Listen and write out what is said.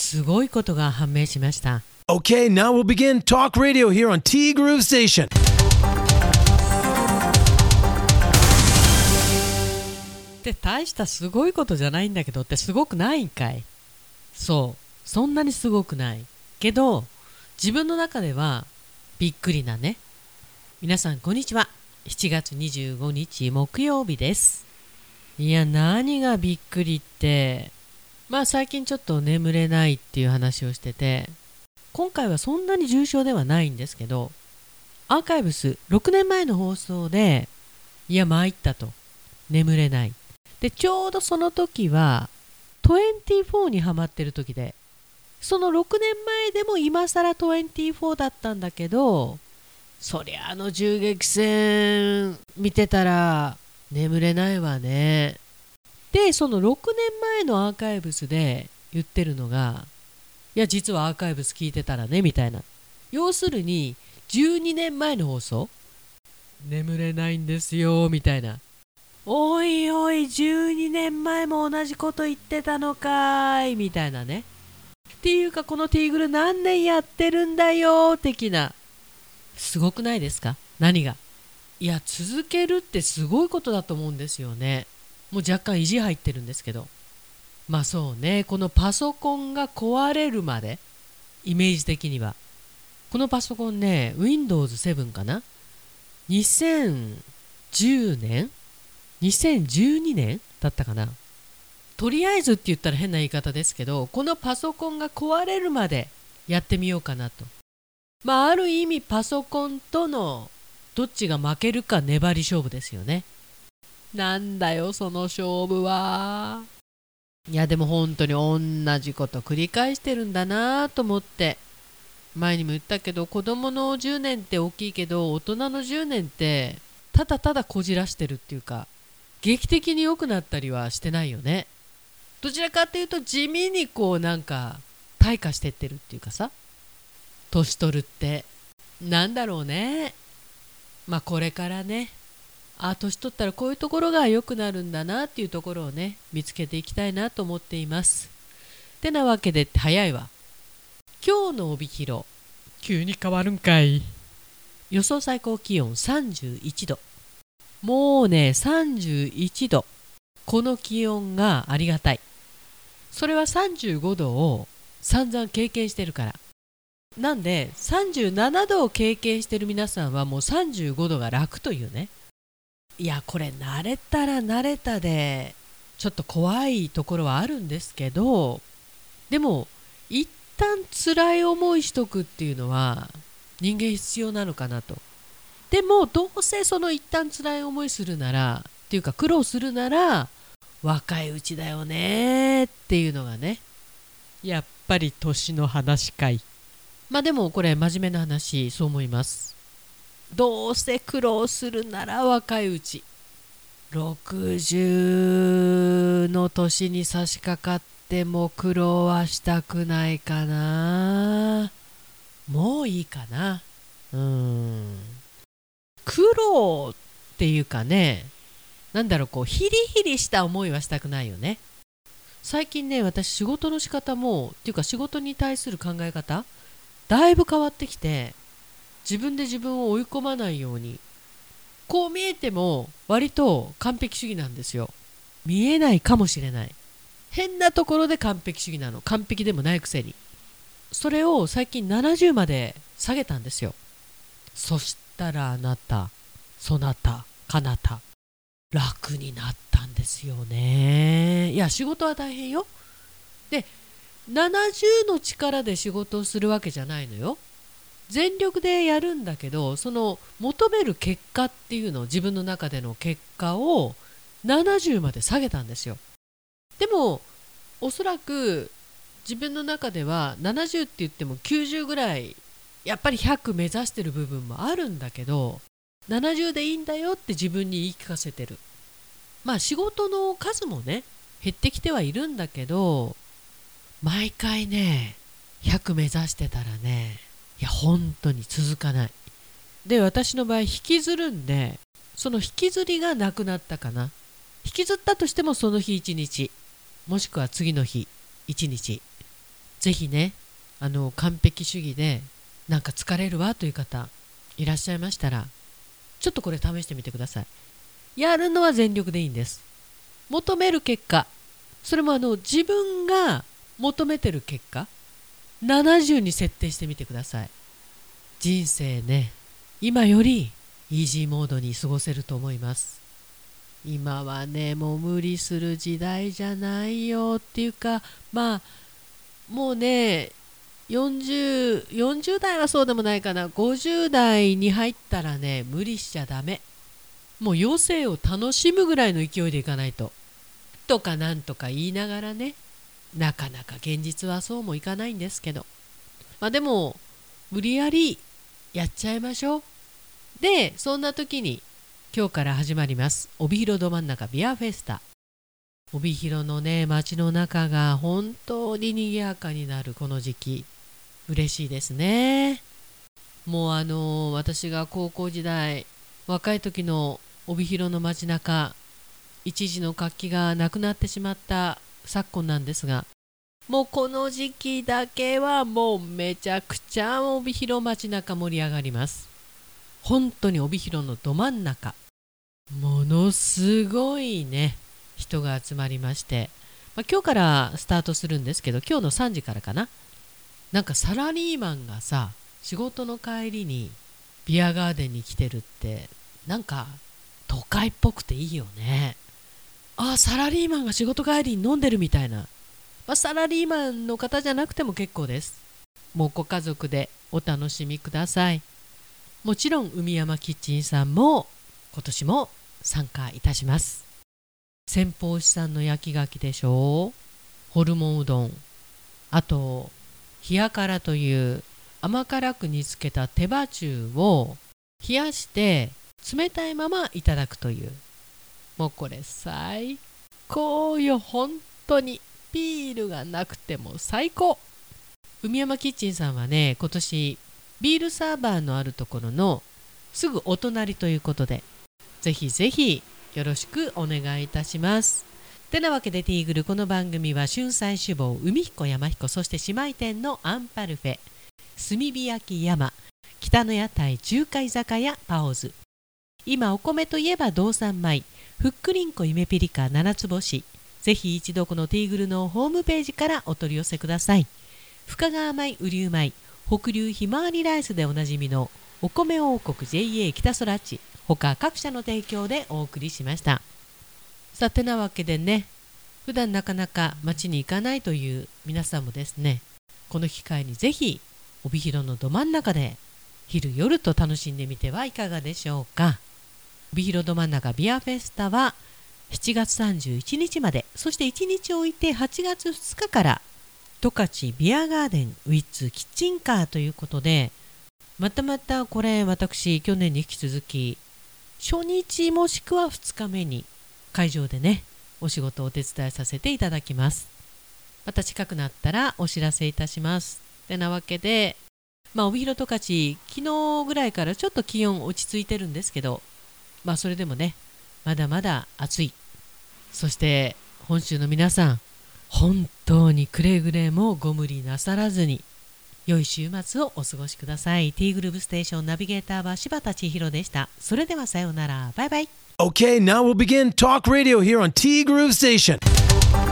すごいことが判明しました。 Okay, now we'll begin Talk Radio here on T Groove Station. って大したすごいことじゃないんだけどってすごくないんかい。そう、そんなにすごくないけど自分の中ではびっくりなね。皆さんこんにちは。7月25日木曜日です。いや、何がびっくりって、最近ちょっと眠れないっていう話をしてて、今回はそんなに重症ではないんですけど、アーカイブス6年前の放送で、いや参ったと、眠れないで、ちょうどその時は24にハマってる時で、その6年前でも今更24だったんだけど、そりゃ銃撃戦見てたら眠れないわね。で、その6年前のアーカイブスで言ってるのが、いや実はアーカイブス聞いてたらねみたいな。要するに12年前の放送、眠れないんですよみたいな。おいおい、12年前も同じこと言ってたのかいみたいなね。っていうか、このティーグル何年やってるんだよ的な。すごくないですか？何が。いや、続けるってすごいことだと思うんですよね。もう若干意地入ってるんですけど、そうね、このパソコンが壊れるまで、イメージ的にはこのパソコンね、 Windows 7かな、2010年2012年だったかな。とりあえずって言ったら変な言い方ですけど、このパソコンが壊れるまでやってみようかなと。ある意味パソコンとのどっちが負けるか粘り勝負ですよね。なんだよその勝負は。いやでも本当に同じこと繰り返してるんだなと思って、前にも言ったけど、子供の10年って大きいけど、大人の10年ってただただこじらしてるっていうか、劇的に良くなったりはしてないよね。どちらかっていうと地味に退化してってるっていうかさ、年取るってなんだろうね。これからね、年取ったらこういうところが良くなるんだなっていうところをね、見つけていきたいなと思っています。てなわけで、早いわ。今日の帯広、急に変わるんかい。予想最高気温31度。もうね、31度。この気温がありがたい。それは35度を散々経験してるから。なんで37度を経験してる皆さんはもう35度が楽というね。いや、これ慣れたら慣れたでちょっと怖いところはあるんですけど、でも一旦辛い思いしとくっていうのは人間必要なのかなと。でもどうせその一旦辛い思いするならっていうか苦労するなら若いうちだよねっていうのがね、やっぱり年の話かい。でもこれ真面目な話、そう思います。どうせ苦労するなら若いうち、60の年に差し掛かっても苦労はしたくないかな。もういいかな。苦労っていうかね、ヒリヒリした思いはしたくないよね。最近ね、私仕事の仕方もっていうか仕事に対する考え方だいぶ変わってきて、自分で自分を追い込まないように。こう見えても割と完璧主義なんですよ。見えないかもしれない。変なところで完璧主義なの。完璧でもないくせに。それを最近70まで下げたんですよ。そしたらあなた、そなた、かなた、楽になったんですよね。いや、仕事は大変よ。で、70の力で仕事をするわけじゃないのよ。全力でやるんだけど、その求める結果っていうのを、自分の中での結果を70まで下げたんですよ。でもおそらく自分の中では70って言っても90ぐらい、やっぱり100目指してる部分もあるんだけど、70でいいんだよって自分に言い聞かせてる。仕事の数もね減ってきてはいるんだけど、毎回ね100目指してたらね、いや本当に続かない。で、私の場合引きずるんで、その引きずりがなくなったかな。引きずったとしてもその日一日、もしくは次の日一日ぜひね、完璧主義でなんか疲れるわという方いらっしゃいましたら、ちょっとこれ試してみてください。やるのは全力でいいんです。求める結果、それも自分が求めてる結果、70に設定してみてください。人生ね、今よりイージーモードに過ごせると思います。今はね、もう無理する時代じゃないよっていうか、もうね、40代はそうでもないかな、50代に入ったらね、無理しちゃダメ。もう余生を楽しむぐらいの勢いでいかないと。とかなんとか言いながらね、なかなか現実はそうもいかないんですけど、でも無理やりやっちゃいましょう。で、そんな時に今日から始まります帯広ど真ん中ビアフェスタ。帯広のね、街の中が本当に賑やかになるこの時期、嬉しいですね。もう私が高校時代、若い時の帯広の街中、一時の活気がなくなってしまった昨今なんですが、もうこの時期だけはもうめちゃくちゃ帯広街中盛り上がります。本当に帯広のど真ん中、ものすごいね、人が集まりまして、今日からスタートするんですけど、今日の3時からかな。なんかサラリーマンがさ、仕事の帰りにビアガーデンに来てるって、なんか都会っぽくていいよね。サラリーマンが仕事帰りに飲んでるみたいな。サラリーマンの方じゃなくても結構です。もうご家族でお楽しみください。もちろん海山キッチンさんも今年も参加いたします。先方牛さんの焼き牡蠣でしょ、ホルモンうどん、あと冷やからという甘辛く煮つけた手羽中を冷やして冷たいままいただくという、もうこれ最高よ。本当にビールがなくても最高。海山キッチンさんはね、今年ビールサーバーのあるところのすぐお隣ということで、ぜひぜひよろしくお願いいたします。てなわけでティーグル、この番組は春菜志望、海彦山彦、そして姉妹店のアンパルフェ、炭火焼き山、北の屋台中華居酒屋パオズ、今お米といえば道産米、ふっくりんこ夢ピリカ七つ星、ぜひ一度このティーグルのホームページからお取り寄せください。深川米、雨竜米、北流ひまわりライスでおなじみのお米王国 JA 北空地、他各社の提供でお送りしました。さてなわけでね、普段なかなか街に行かないという皆さんもですね、この機会にぜひ帯広のど真ん中で昼夜と楽しんでみてはいかがでしょうか。帯広ど真ん中ビアフェスタは7月31日まで、そして1日置いて8月2日から十勝ビアガーデンウィッツキッチンカーということで、またこれ私去年に引き続き初日もしくは2日目に会場でね、お仕事をお手伝いさせていただきます。また近くなったらお知らせいたします。てなわけで、帯広十勝、昨日ぐらいからちょっと気温落ち着いてるんですけど、それでもね、まだまだ暑い。そして本州の皆さん、本当にくれぐれもご無理なさらずに良い週末をお過ごしください。 T グルーヴステーションナビゲーターは柴田千尋でした。それではさようなら、バイバイ。 Okay, now we'll begin Talk Radio here on T Groove Station.